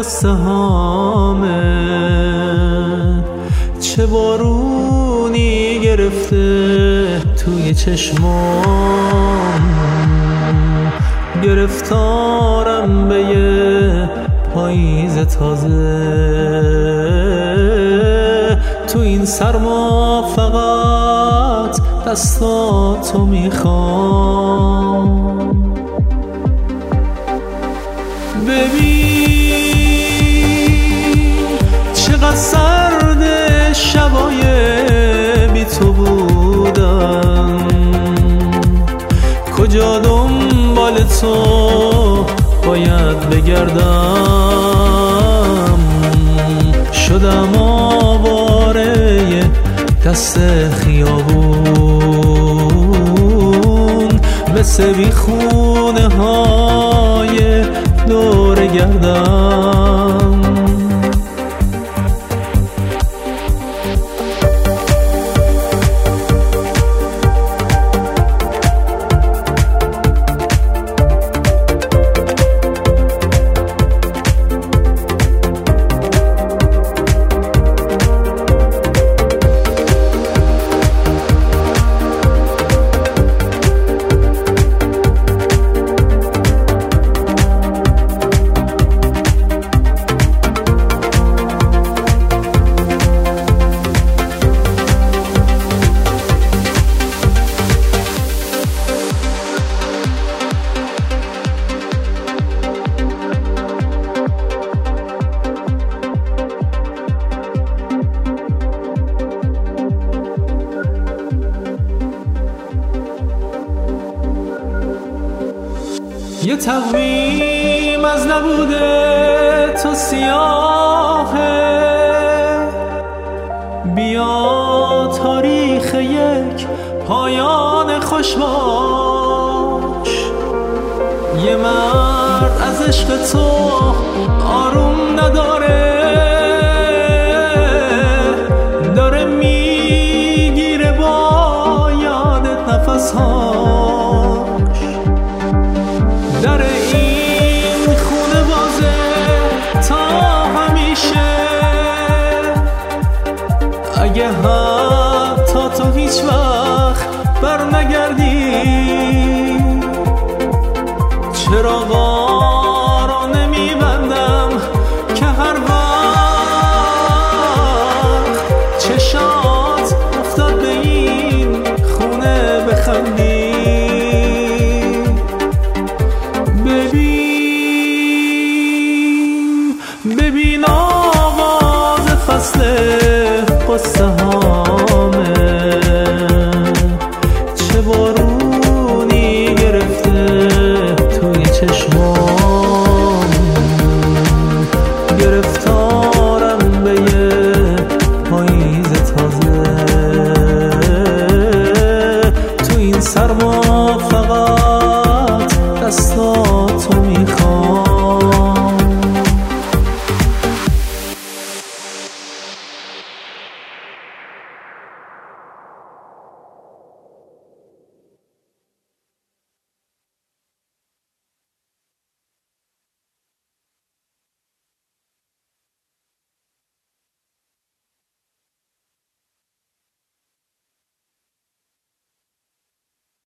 قصه هامه، چه بارونی گرفته توی چشمام، گرفتارم به یه پاییز تازه. تو این سرما فقط دستاتو میخوام. ببین چقدر سرد شبای بی تو بودم، کجا دنبال تو باید بگردم. شدم آواره دست خیابون، مثل بیخونه های دور گردم. یه تقویم از نبوده تو سیاهه، بیا تاریخ یک پایان خوش باش. یه مرد از عشق تو آروم نداره، داره میگیره با یادت نفس‌هاش. در این خونه بازه تا همیشه، اگه حتی تو هیچ وقت بر نگردی، چراغا رو نمیبندم که هر وقت چشات افتاد به این خونه بخندی. ببین آغاز فصل قصه ها